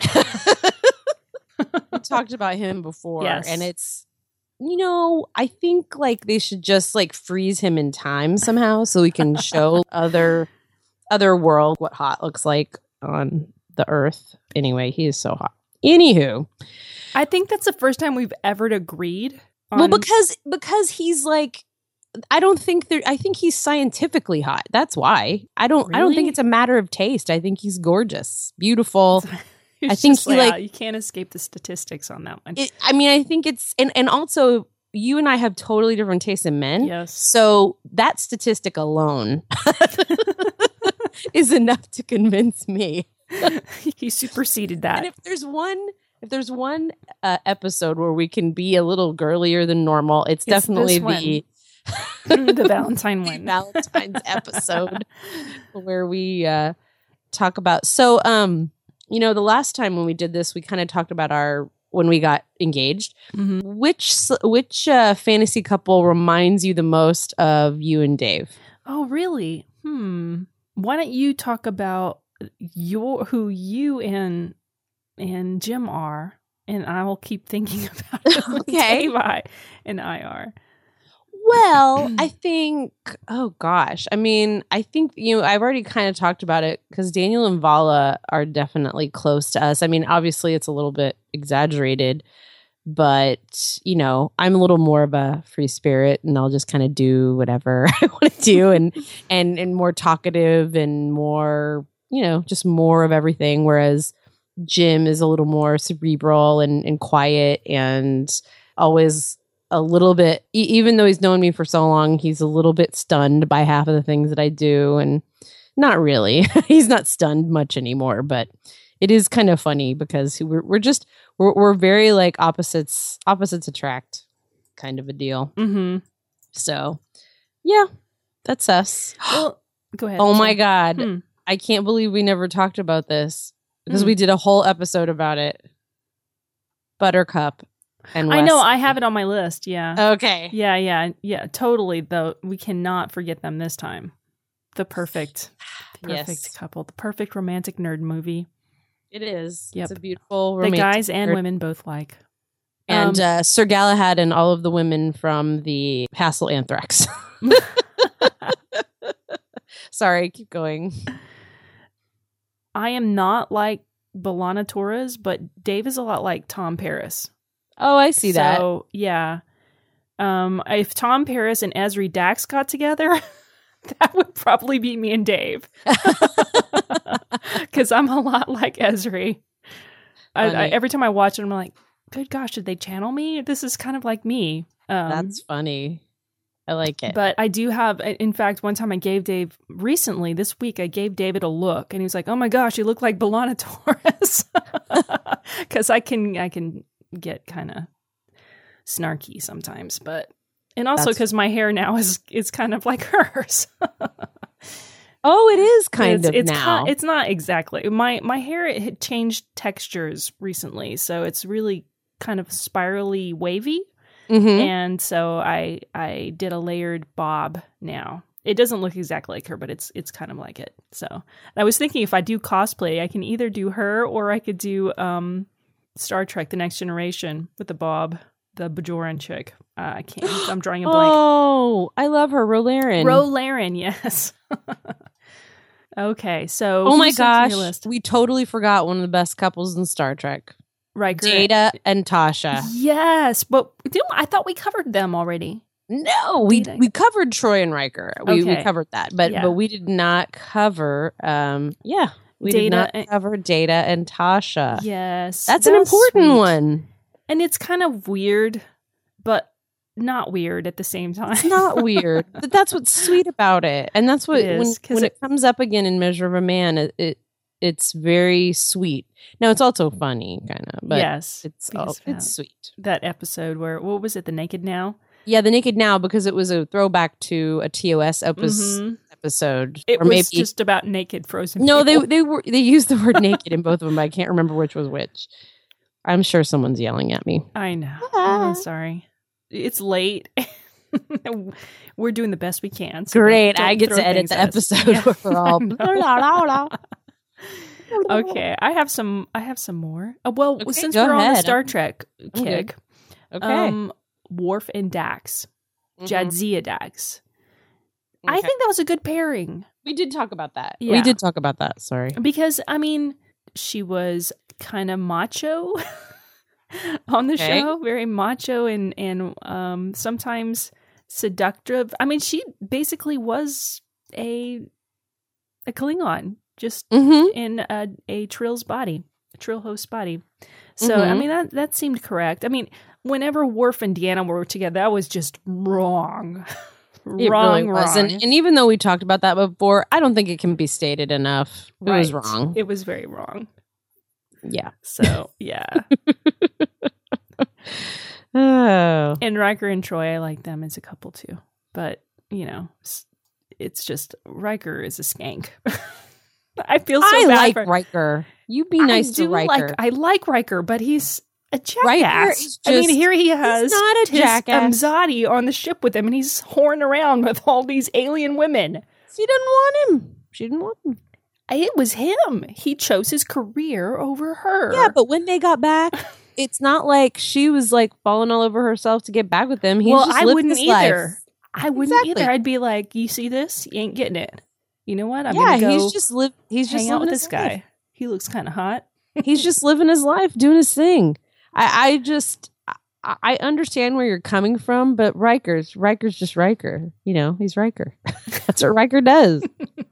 We talked about him before, Yes. and it's, you know, I think like they should just like freeze him in time somehow so we can show other other world what hot looks like on the Earth. Anyway, he is so hot. Anywho, I think that's the first time we've ever agreed. On, well, because because he's like I don't think there. I think he's scientifically hot. That's why. I don't. I don't think Really? it's a matter of taste. I think he's gorgeous, beautiful. It's I think just he, like, like- ah, you can't escape the statistics on that one. It, I mean, I think it's and and also you and I have totally different tastes in men. Yes. So that statistic alone is enough to convince me. He superseded And that. if there's one, if there's one uh, episode where we can be a little girlier than normal, it's, It's definitely this the the Valentine the one. Valentine's episode where we uh, talk about. So, um, you know, the last time when we did this, we kind of talked about our when we got engaged. Mhm. Which s- which uh, fantasy couple reminds you the most of you and Dave? Oh, really? Hmm. Why don't you talk about your who you and and Jim are, and I will keep thinking about who Okay. Dave I and I are. Well, I think, oh gosh. I mean, I think, you know, I've already kind of talked about it because Daniel and Vala are definitely close to us. I mean, obviously it's a little bit exaggerated, but, you know, I'm a little more of a free spirit and I'll just kind of do whatever I want to do and, and, and more talkative and more, you know, just more of everything. Whereas Jim is a little more cerebral and, and quiet and always a little bit, e- even though he's known me for so long, he's a little bit stunned by half of the things that I do. And not really, he's not stunned much anymore, but it is kind of funny because we're, we're just, we're, we're very like opposites, opposites attract kind of a deal. Mm-hmm. So yeah, that's us. Well, go ahead. Oh my Sorry. God. Hmm. I can't believe we never talked about this because Hmm. we did a whole episode about it. Buttercup and I know. Wes- I have it on my list. Yeah. Okay. Yeah. Yeah. Yeah. Totally. Though we cannot forget them this time. The perfect, perfect Yes. couple. The perfect romantic nerd movie. It is. Yep. It's a beautiful The romantic guys and nerd. women both like. And Um, uh, Sir Galahad and all of the women from the Hassel Anthrax. Sorry, keep going. I am not like Belana Torres, but Dave is a lot like Tom Paris. Oh, I see that. So yeah, um, if Tom Paris and Esri Dax got together, that would probably be me and Dave, because I'm a lot like Esri. I, I, Funny. every time I watch it, I'm like, "Good gosh, did they channel me? This is kind of like me." Um, That's funny. I like it. But I do have, in fact, one time I gave Dave, recently, this week, I gave David a look and he was like, oh my gosh, you look like Belana Torres. Because I can, I can get kind of snarky sometimes. But, and also That's- because my hair now is, is kind of like hers. oh, it is kind it's, of it's now. ki- it's not exactly. My, my hair it had changed textures recently. So it's really kind of spirally wavy. Mhm. And so I I did a layered bob now. It doesn't look exactly like her, but it's it's kind of like it. So and I was thinking if I do cosplay, I can either do her or I could do um, Star Trek: The Next Generation with the bob, the Bajoran chick. Uh, I can't. I'm drawing a blank. Oh, I love her, Rolaren. Ro Laren, yes. Okay, so Oh my who's next on gosh, your list? we totally forgot one of the best couples in Star Trek. Riker. Data and Tasha. Yes, but didn't- I thought we covered them already. No, we Data. we covered Troy and Riker. We, we Okay. covered that, but Yeah. but we did not cover. Um, yeah, we did Data not and- cover Data and Tasha. Yes, That's an that was important sweet. one. And it's kind of weird, but not weird at the same time. It's not weird, but that's what's sweet about it, and that's what It when is, 'cause when it, it- comes up again in Measure of a Man, it, it it's very sweet. Now it's also funny, kind of, but yes, it's because oh, of it's sweet. that episode where what was it? The Naked Now. Yeah, the Naked Now, because it was a throwback to a T O S epi- Mhm. episode, It or was maybe just about naked frozen. no, they people. they were they used the word naked in both of them. But I can't remember which was which. I'm sure someone's yelling at me. I know. Ah. I'm sorry. It's late. We're doing the best we can. so Great, don't- I don't get throw to edit things the at us. episode Yeah, where we're all. I know. La, la, la. Okay, I have some. I have some more. Uh, well, Okay, since go we're on the ahead. Star Trek good. kick, Okay. um, Worf and Dax, Mhm. Jadzia Dax. I Okay. think that was a good pairing we did talk about that. We Yeah. did talk about that. Sorry. because I mean, she was kind of macho on the Okay. show, very macho, and and um, sometimes seductive. I mean, she basically was a a Klingon, just Mm-hmm. in a, a Trill's body, a Trill host body. So, Mhm. I mean, that that seemed correct. I mean, whenever Worf and Deanna were together, that was just wrong. It wrong, really was. wrong. And, and even though we talked about that before, I don't think it can be stated enough. It was Right. wrong. It was very wrong. Yeah. So, yeah. Oh. And Riker and Troy, I like them as a couple too. But, you know, it's, it's just Riker is a skank. I feel so I bad like for Riker. You be nice I to do Riker. like I like Riker, but he's a jackass. Riker is I mean, just- here he has not a his jackass. Amzadi on the ship with him, and he's whoring around with all these alien women. She didn't want him. She didn't want him. It was him. He chose his career over her. Yeah, but when they got back, it's not like she was like falling all over herself to get back with him. He's well, just I lived wouldn't his either. life. I wouldn't Exactly. either. I'd be like, "You see this? You ain't getting it. You know what? I'm yeah, gonna go he's just live. He's just hang out living with his this life. guy. He looks kind of hot." He's just living his life, doing his thing. I, I just, I, I understand where you're coming from, but Riker's Riker's just Riker. You know, he's Riker. That's what Riker does.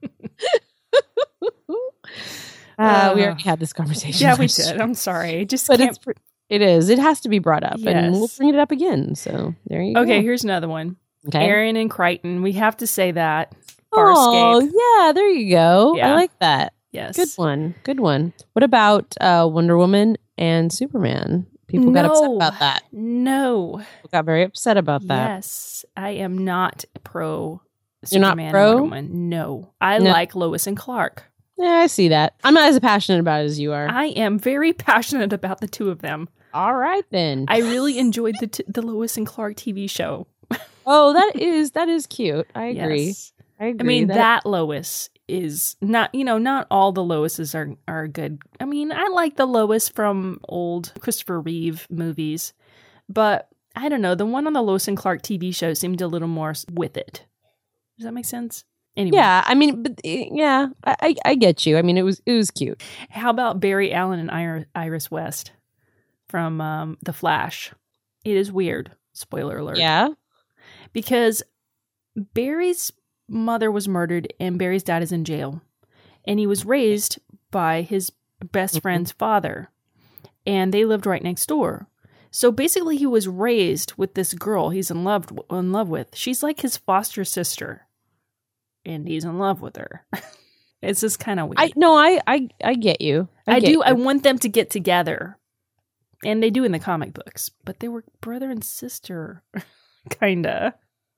uh, we already had this conversation. Yeah, we last did. year. I'm sorry. It just But can't. it's, pr- it is. It has to be brought up, and Yes. we'll bring it up again. So there you Okay, go. here's another one. Okay. Aaron and Crichton. We have to say that. Oh, Farscape. yeah, there you go. Yeah. I like that. Yes. Good one. Good one. What about uh, Wonder Woman and Superman? People got upset No. about that. No. People got very upset about that. Yes. I am not pro You're not Superman pro? and Wonder Woman. No. I No. like Lois and Clark. Yeah, I see that. I'm not as passionate about it as you are. I am very passionate about the two of them. All right then. I really enjoyed the t- the Lois and Clark T V show. oh, that is that is cute. I agree. Yes. I agree. I mean, that Lois is not, you know, not all the Loises are, are good. I mean, I like the Lois from old Christopher Reeve movies, but I don't know. The one on the Lois and Clark T V show seemed a little more with it. Does that make sense? Anyway. Yeah, I mean, but uh, yeah, I, I I get you. I mean, it was it was cute. How about Barry Allen and Iris, Iris West from um, The Flash? It is weird. Spoiler alert. Yeah. Because Barry's mother was murdered and Barry's dad is in jail. And he was raised by his best Mhm. friend's father. And they lived right next door. So basically he was raised with this girl he's in love in love with. She's like his foster sister. And he's in love with her. It's just kind of weird. I no, I I I get you. I, get do. you. I want them to get together. And they do in the comic books. But they were brother and sister. Kinda.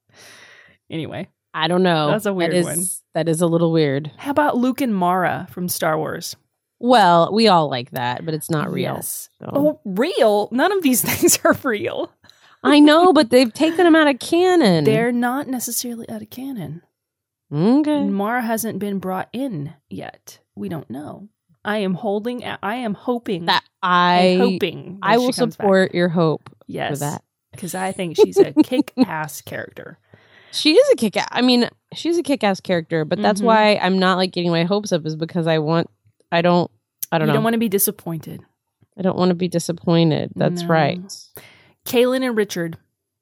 Anyway. I don't know. That's a weird that is, one. That is a little weird. How about Luke and Mara from Star Wars? Well, we all like that, but it's not real. Yes. so. Oh, real? None of these things are real. I know, but they've taken them out of canon. They're not necessarily out of canon. okay. Mara hasn't been brought in yet. We don't know. I am holding, I am hoping, That I and hoping that I she will comes back. support your hope Yes. for that. Because I think she's a kick-ass character. She is a kick ass. I mean, she's a kick ass character, but that's Mhm. why I'm not like getting my hopes up is because I want I don't I don't You know. don't want to be disappointed. I don't want to be disappointed. That's No. right. Kaylin and Richard.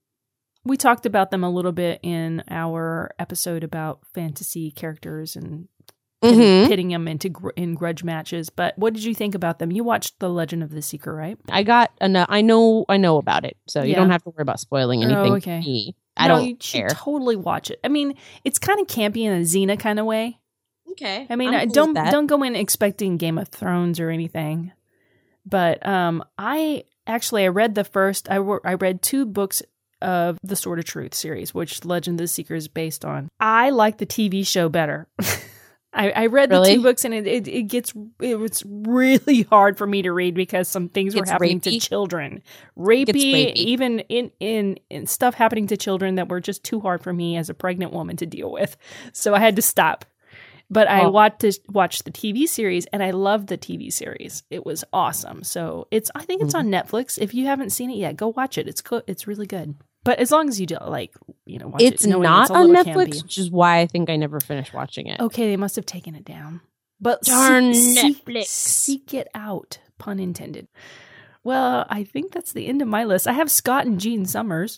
We talked about them a little bit in our episode about fantasy characters and pitting, Mhm. pitting them into gr- in grudge matches. But what did you think about them? You watched The Legend of the Seeker, right? I got enough I know I know about it. So you Yeah. don't have to worry about spoiling Oh, anything okay. for me. I no, don't you should care. totally watch it. I mean, it's kind of campy in a Xena kind of way. Okay. I mean, I'm I cool with don't that. don't go in expecting Game of Thrones or anything. But um, I actually I read the first. I wor- I read two books of the Sword of Truth series, which Legend of the Seeker is based on. I like the T V show better. I, I read Really? the two books and it, it, it gets it was really hard for me to read because some things were It's happening rapey? to children, rapey, Gets rapey. even in, in in stuff happening to children that were just too hard for me as a pregnant woman to deal with. So I had to stop. But I Oh. watched to watch the T V series and I loved the T V series. It was awesome. So it's I think it's on Netflix. If you haven't seen it yet, go watch it. It's co- it's really good. But as long as you do like, you know, watch It's it knowing not it's a on little Netflix, campy. which is why I think I never finished watching it. Okay, they must have taken it down. But Darn seek, Netflix. seek it out, pun intended. Well, I think that's the end of my list. I have Scott and Gene Summers.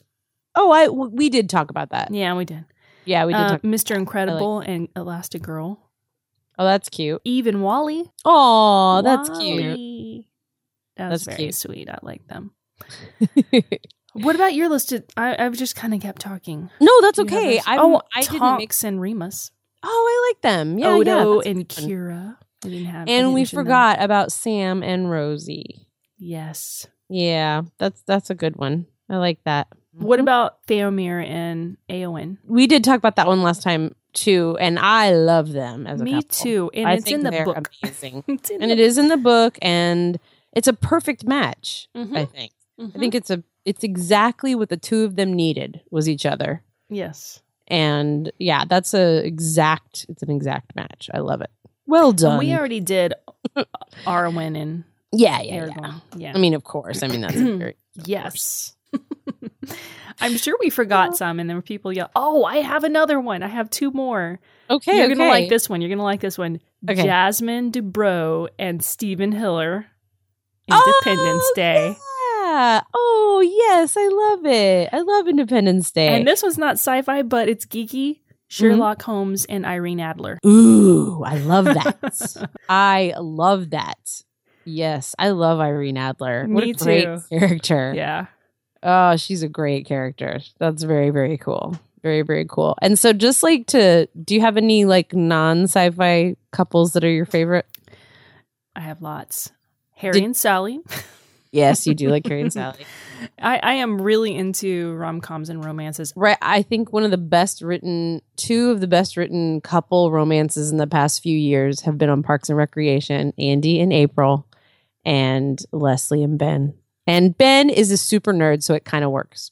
Oh, I w- we did talk about that. Yeah, we did. Yeah, we did. Uh, talk Mister Incredible and Elastigirl. Oh, that's cute. Even Wally. Oh, that's cute. Wally. That was That's very cute. sweet. I like them. What about your list? Of, I, I've just kind of kept talking. No, that's You have okay. those- I oh, I didn't make. Tonks and Remus. Oh, I like them. Yeah, Odo yeah. that's and fun. Kira. We didn't have. I And didn't we mention them. forgot about Sam and Rosie. Yes. Yeah, that's that's a good one. I like that. What about Theomir and Eowyn? We did talk about that one last time too, and I love them as a Me couple. too. And I it's think in the they're book. amazing. It's in And the it is in the book, and it's a perfect match. Mhm. I think. Mhm. I think it's a it's exactly what the two of them needed was each other, Yes. and yeah, that's a exact. It's an exact match. I love it. Well done. And we already did Arwen and yeah, yeah, yeah. Aragorn. Yeah. I mean, of course. I mean, that's a very Yes. I'm sure we forgot some, and there were people yell, "Oh, I have another one. I have two more. okay. You're okay. gonna like this one. You're gonna like this one." Okay. Jasmine Dubrow and Stephen Hiller. Oh, Independence Day. Yeah. Oh yes, I love it. I love Independence Day. And this one's not sci-fi, but it's geeky. Sherlock Holmes and Irene Adler. Ooh, I love that. I love that. Yes, I love Irene Adler. What Me a great too. character. Yeah. Oh, she's a great character. That's very, very cool. Very, very cool. And so just like to, do you have any like non-sci-fi couples that are your favorite? I have lots. Harry Did- and Sally. Yes, you do like Harry and Sally. I, I am really into rom-coms and romances. Right. I think one of the best written, two of the best written couple romances in the past few years have been on Parks and Recreation, Andy and April, and Leslie and Ben. And Ben is a super nerd, so it kind of works.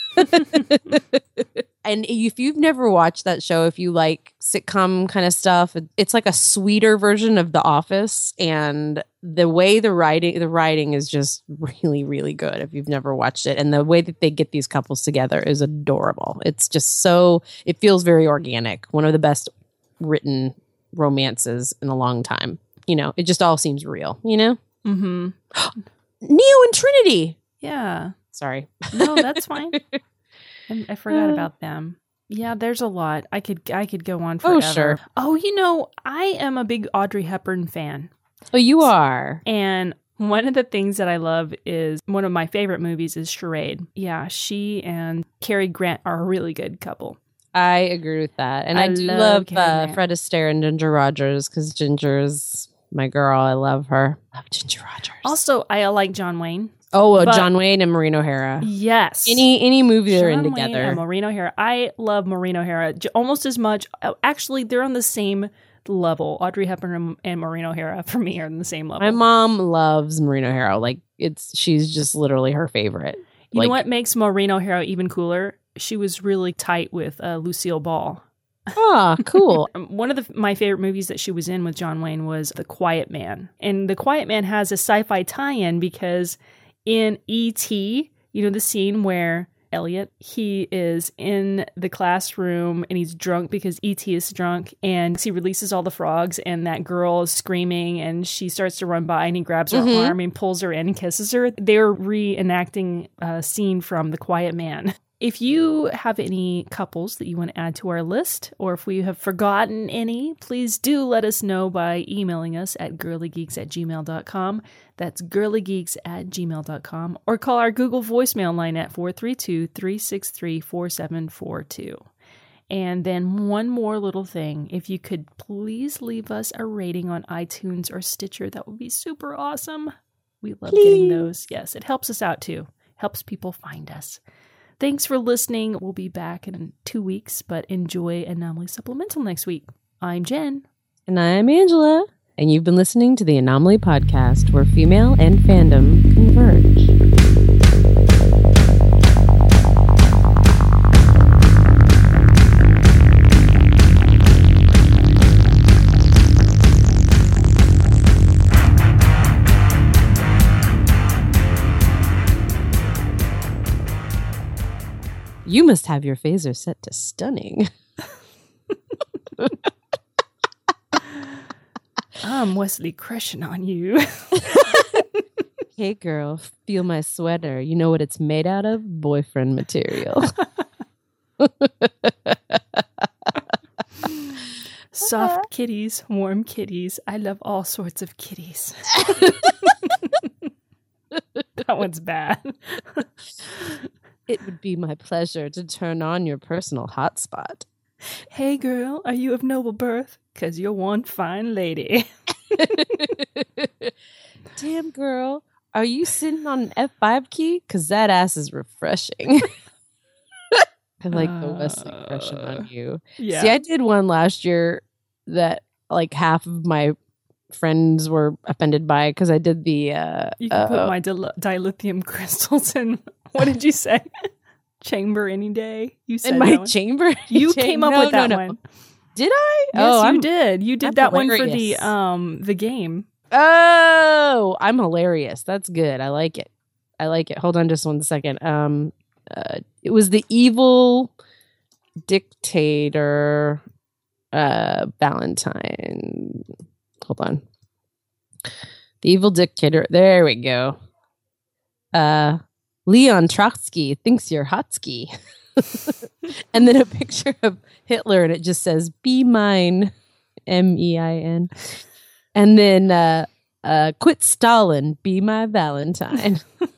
And if you've never watched that show, if you like sitcom kind of stuff, it's like a sweeter version of The Office. And the way the writing, the writing is just really, really good if you've never watched it. And the way that they get these couples together is adorable. It's just so, it feels very organic. One of the best written romances in a long time. You know, it just all seems real, you know? Mm-hmm. Neo and Trinity. Yeah. Sorry. No, that's fine. I, I forgot Uh, about them. Yeah, there's a lot. I could I could go on forever. Oh, sure. Oh, you know, I am a big Audrey Hepburn fan. Oh, you are. And one of the things that I love is one of my favorite movies is Charade. Yeah, she and Cary Grant are a really good couple. I agree with that. And I, I do love love Cary uh, Grant. Fred Astaire and Ginger Rogers because Ginger is my girl. I love her. Love Ginger Rogers. Also, I like John Wayne. oh, uh, but- John Wayne and Maureen O'Hara. Yes. Any any movie they're in John Wayne together. and Maureen O'Hara. I love Maureen O'Hara j- almost as much. uh, Actually, they're on the same level. Audrey Hepburn and, and Maureen O'Hara for me are on the same level. My mom loves Maureen O'Hara. Like it's she's just literally her favorite. You like, know what makes Maureen O'Hara even cooler? She was really tight with uh, Lucille Ball. Ah, cool. Um, One of the, my favorite movies that she was in with John Wayne was The Quiet Man. And The Quiet Man has a sci-fi tie-in because in E T, you know, the scene where Elliot, he is in the classroom and he's drunk because E T is drunk and he releases all the frogs and that girl is screaming and she starts to run by and he grabs her Mhm. arm and pulls her in and kisses her. They're reenacting a scene from The Quiet Man. If you have any couples that you want to add to our list, or if we have forgotten any, please do let us know by emailing us at girlygeeks at gmail dot com. That's girlygeeks at gmail dot com. Or call our Google voicemail line at four three two, three six three, four seven four two. And then one more little thing. If you could please leave us a rating on iTunes or Stitcher, that would be super awesome. We love getting those. Yes, it helps us out too. Helps people find us. Thanks for listening. We'll be back in two weeks, but enjoy Anomaly Supplemental next week. I'm Jen. And I'm Angela. And you've been listening to the Anomaly Podcast, where female and fandom converge. You must have your phaser set to stunning. I'm Wesley crushing on you. Hey, girl, feel my sweater. You know what it's made out of? Boyfriend material. Soft kitties, warm kitties. I love all sorts of kitties. That one's bad. It would be my pleasure to turn on your personal hotspot. Hey, girl, are you of noble birth? Because you're one fine lady. Damn, girl, are you sitting on an F five key? Because that ass is refreshing. I like the Wesley crushing on you. Yeah. See, I did one last year that like half of my friends were offended by because I did the. Uh, You can uh, put my dil- dilithium crystals in. What did you say? Chamber any day. You said in my that one. chamber. You Cham- came up no, with that no, no. one. Did I? Yes, oh, you I'm, did. You did I'm that one for hilarious. the um the game. Oh, I'm hilarious. That's good. I like it. I like it. Hold on just one second. Um, uh, it was the evil dictator, uh, Valentine. Hold on. The evil dictator. There we go. Uh, Leon Trotsky thinks you're hotski. And then a picture of Hitler, and it just says, be mine, M E I N. And then uh, uh, quit Stalin, be my Valentine.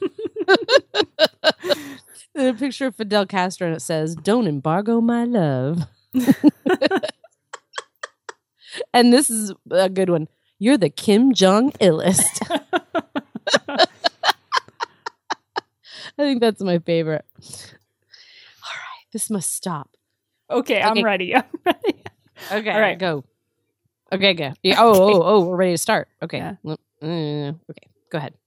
And a picture of Fidel Castro, and it says, don't embargo my love. And this is a good one. You're the Kim Jong-illest. I think that's my favorite. All right, this must stop. Okay, Okay. I'm ready. I'm ready. Okay, All right. go. Okay, go. Yeah, oh, oh, oh, we're ready to start. Okay. Yeah. Mm, okay, go ahead.